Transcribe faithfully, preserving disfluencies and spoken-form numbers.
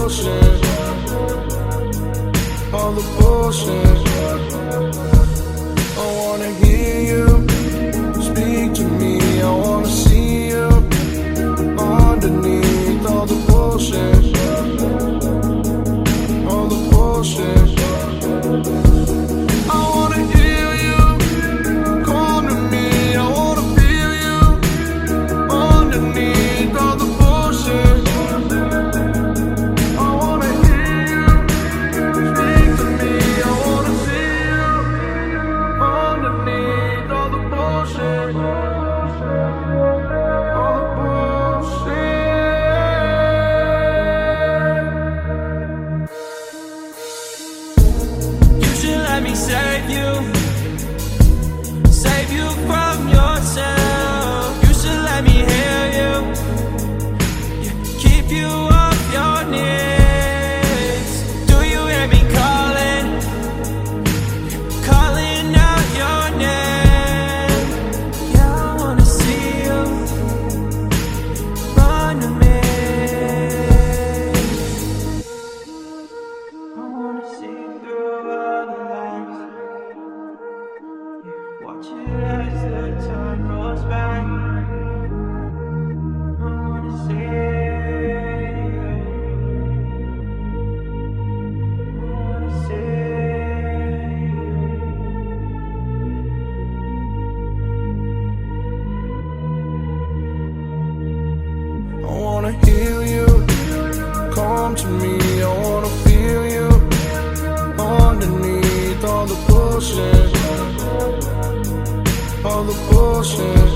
bullshit, all the bullshit. I wanna hear you speak to me. I wanna see you underneath all the bullshit, all the bullshit. I wanna hear you come to me. I wanna feel you underneath all the bullshit. I wanna hear you speak to me. I wanna see you underneath all the bullshit, all the bullshit. You should let me save you, save you from yourself. You should let me hear you, yeah, keep you off your knees. Do you hear me calling, calling out your name? Yeah, I wanna see you run to me. I wanna see through all the lies, watch it as the time rolls back. I wanna see you, I wanna see you. I wanna heal you, come to me. I wanna feel you underneath all the bullshit, all the bullshit.